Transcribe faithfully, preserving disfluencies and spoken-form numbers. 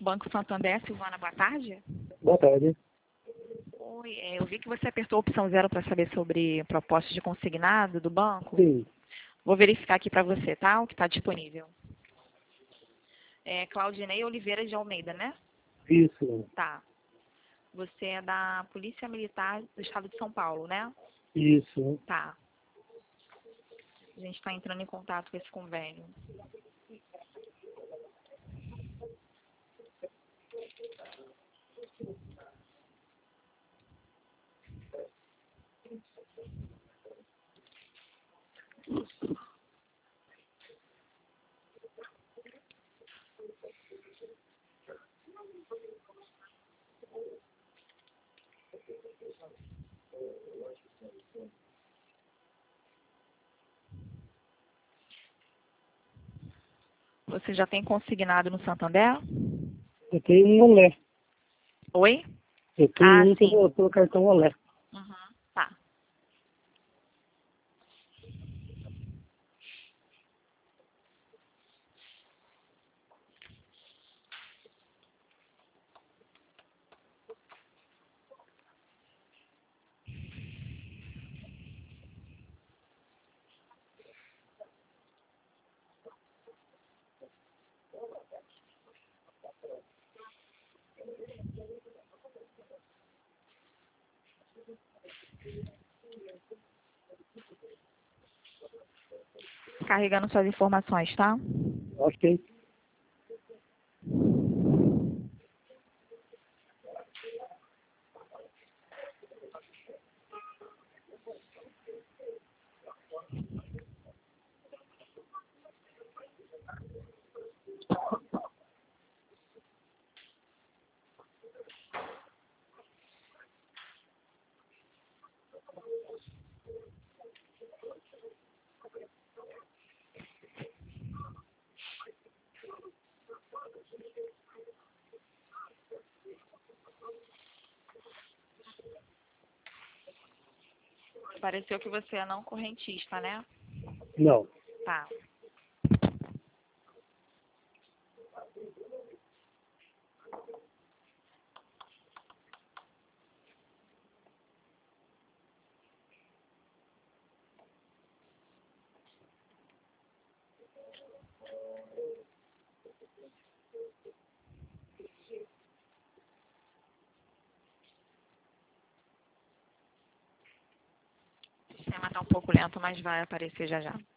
Banco Santander, Silvana, boa tarde. Boa tarde. Oi, é, eu vi que você apertou a opção zero para saber sobre proposta de consignado do banco. Sim, Vou verificar aqui para você, tá? O que está disponível. É Claudinei Oliveira de Almeida, né? isso, Tá. Você é da Polícia Militar do Estado de São Paulo, né? isso. Tá. A gente está entrando em contato com esse convênio. Você já tem consignado no Santander? Eu tenho um Olé. Oi? Eu tenho Ah, um sim. pelo, pelo cartão Olé. Uhum. Tá. Carregando suas informações, tá? Ok. Pareceu que você é não correntista, né? Não. Tá. O sistema tá um pouco lento, mas vai aparecer já já.